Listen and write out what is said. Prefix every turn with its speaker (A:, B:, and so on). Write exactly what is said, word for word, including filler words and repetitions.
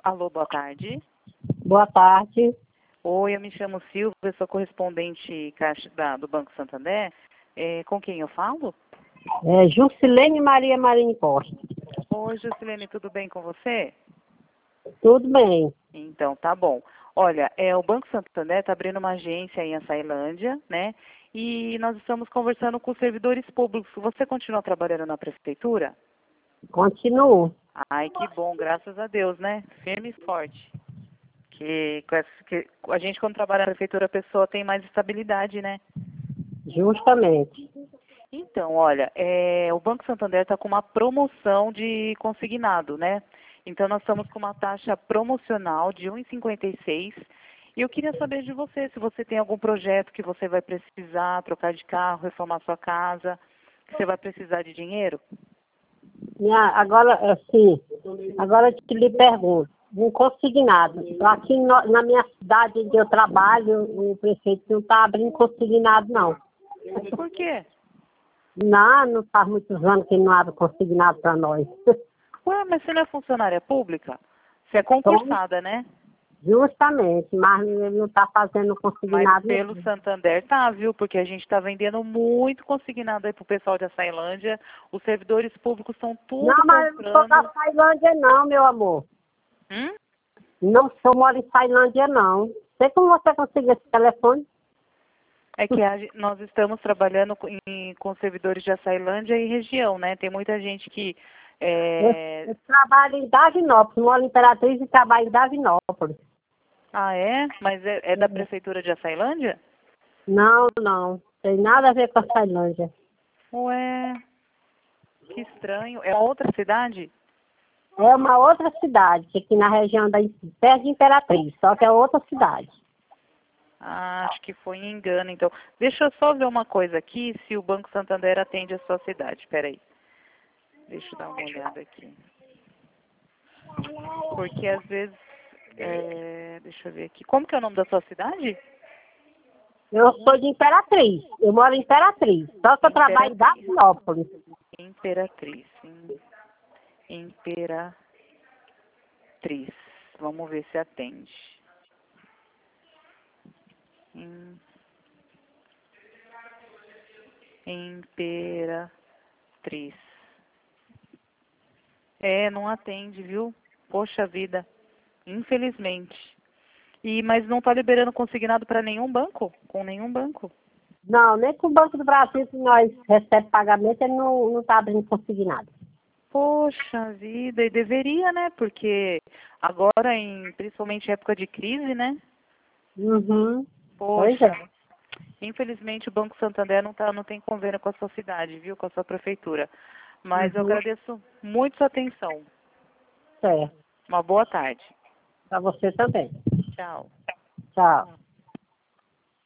A: Alô, boa tarde.
B: Boa tarde.
A: Oi, eu me chamo Silvia, eu sou correspondente caixa da, do Banco Santander. É, com quem eu falo?
B: É Juscelene Maria Marini Costa.
A: Oi, Juscelene, tudo bem com você?
B: Tudo bem.
A: Então, tá bom. Olha, é, o Banco Santander está abrindo uma agência aí em Açailândia, né? E nós estamos conversando com os servidores públicos. Você continua trabalhando na prefeitura?
B: Continuo.
A: Ai, que bom, graças a Deus, né? Firme e forte. Que, com essa- que a gente, quando trabalha na prefeitura, a pessoa tem mais estabilidade, né?
B: Justamente.
A: Então, olha, é, o Banco Santander está com uma promoção de consignado, né? Então, nós estamos com uma taxa promocional de um real e cinquenta e seis centavos. E eu queria saber de você, se você tem algum projeto que você vai precisar trocar de carro, reformar sua casa, que você vai precisar de dinheiro?
B: Minha, agora, assim, agora eu te lhe pergunto, um consignado. Aqui no- na minha cidade onde eu trabalho, o prefeito não está abrindo consignado, não.
A: Por quê?
B: Não, não faz muitos anos que não abre consignado para nós.
A: Ué, mas você não é funcionária pública? Você é concursada, né?
B: Justamente, mas ele não está fazendo
A: Mas
B: consignado.
A: pelo
B: não.
A: Santander tá, viu? Porque a gente está vendendo muito consignado aí pro pessoal de Açailândia. Os servidores públicos estão tudo
B: Não, mas eu não sou da
A: comprando.
B: Tailândia não, meu amor.
A: Hum?
B: Não sou, moro em Tailândia não. Sei como você conseguiu esse telefone.
A: É que a gen- nós estamos trabalhando com, em- com servidores de Açailândia e região, né? Tem muita gente que...
B: Eu,
A: é,
B: eu trabalho em Davinópolis, moro em Imperatriz e trabalho em Davinópolis.
A: Ah, é? Mas é, é da prefeitura de Açailândia?
B: Não, não. Tem nada a ver com a Tailândia.
A: Ué, que estranho. É outra cidade?
B: É uma outra cidade, que aqui na região da perto de Imperatriz, só que é outra cidade.
A: Ah, acho que foi um engano, então. Deixa eu só ver uma coisa aqui, se o Banco Santander atende a sua cidade. Espera aí. Deixa eu dar uma olhada aqui. Porque às vezes... é, deixa eu ver aqui. Como que é o nome da sua cidade?
B: Eu sou de Imperatriz, eu moro em Imperatriz, só que eu trabalho em
A: Imperatriz.
B: Davinópolis.
A: Imperatriz. Im- Imperatriz. Vamos ver se atende. Im- Imperatriz. É, não atende, viu? Poxa vida. Infelizmente. E, mas não está liberando consignado para nenhum banco? Com nenhum banco?
B: Não, nem com o Banco do Brasil, que nós recebemos pagamento, ele não não está abrindo consignado.
A: Poxa vida, e deveria, né? Porque agora, em principalmente época de crise, né?
B: Uhum. Pois
A: Poxa,
B: é.
A: infelizmente o Banco Santander não, tá, não tem convênio com a sua cidade, viu? Com a sua prefeitura. Mas eu
B: Uhum.
A: agradeço muito sua atenção.
B: Certo.
A: Uma boa tarde.
B: Para você também.
A: Tchau.
B: Tchau.